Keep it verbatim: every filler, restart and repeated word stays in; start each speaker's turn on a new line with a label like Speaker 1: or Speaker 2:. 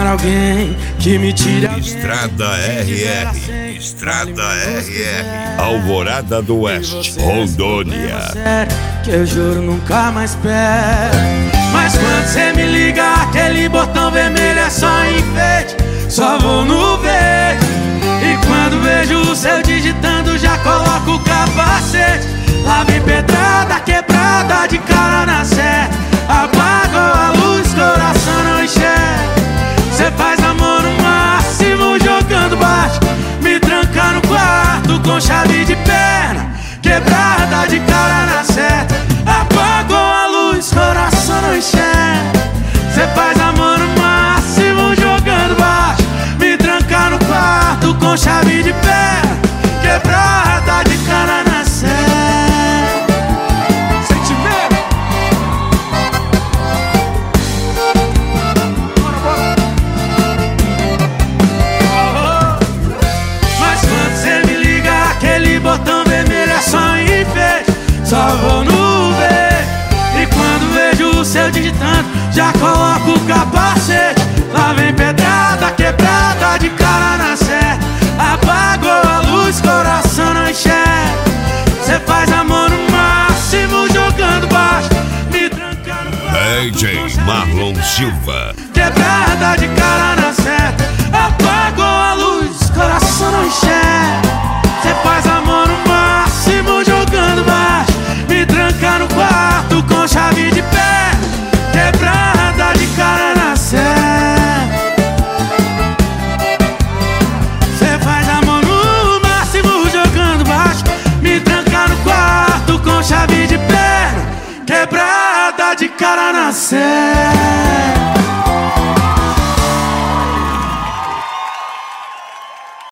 Speaker 1: alguém que me tire alguém.
Speaker 2: Estrada R R, Estrada R R, Alvorada do Oeste, Rondônia.
Speaker 1: Sério, que eu juro nunca mais pego. Mas quando cê me liga, aquele botão vermelho é só enfeite. Só vou no verde. E quando vejo o seu digitando, já coloco o capacete. Lá vem pedrada, quebrada, de cara na seta. Apagou a luz, coração não enxerga. Cê faz amor no máximo, jogando baixo. Me tranca no quarto com chave de perna. Quebrada, de cara na seta. Apagou a luz, coração não enxerga. Cê faz amor no máximo, jogando baixo. Me tranca no quarto com chave de perna. Quebrada, de cara na seta. Botão vermelho é só enfeite. Só vou no ver. E quando vejo o seu digitando, já coloco o capacete. Lá vem pedrada, quebrada, de cara na seta. Apagou a luz, coração não enxerga. Cê faz amor no máximo, jogando baixo. Me trancando.
Speaker 2: D J Marlon Silva.
Speaker 1: Quebrada, de cara na seta. Apagou a luz, coração não enxerga. Cê faz amor no máximo, jogando baixo. Me tranca no quarto com chave de pé. Quebrada, de cara na seta. Cê faz amor no máximo, jogando baixo. Me tranca no quarto com chave de pé. Quebrada, de cara na seta.